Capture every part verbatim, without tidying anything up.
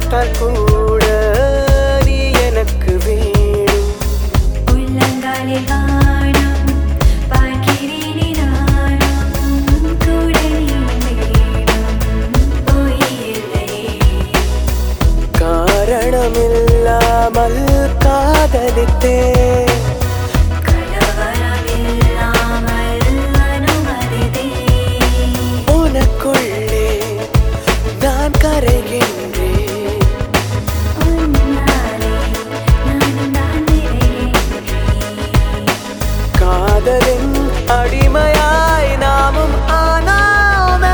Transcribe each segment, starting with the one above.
பார்த்தால் கூட நீ எனக்கு வேணும். உள்ளங்காலில் வானம் பார்க்கிறேனே நானும் கூட நீ வேணும் பொய்யில்லை. காரணமில்லாமல் காதலித்தேன், கலவரமில்லாமல் அனுமதித்தேன். உனக்குள்ளே நான் கரைகின்றேன். உன்னாலே நானும் தான் நிறைகின்றேன். காதலின் அடிமையாய் நாமும் ஆனாமே.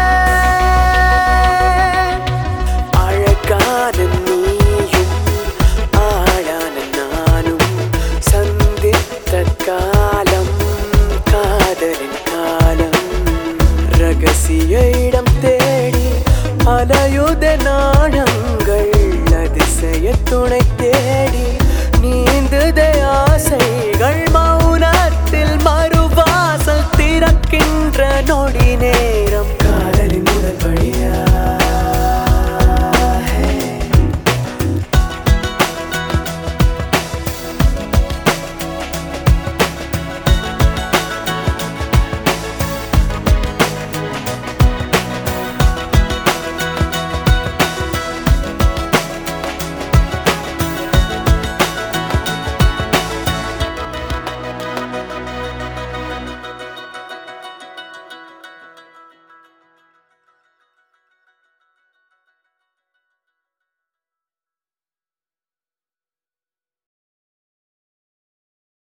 அழகான நீயும் ஆளான நானும் சந்தித்த காலம் காதலின் காலம். ரகசிய இடம் தேடி அலையுத நாணங்கள், அதிசய துணை தேடி நீந்துதே ஆசைகள். மௌனத்தில் மறுவாசல் திறக்கின்ற நொடி நேரம். காதலின் முதல் வழியா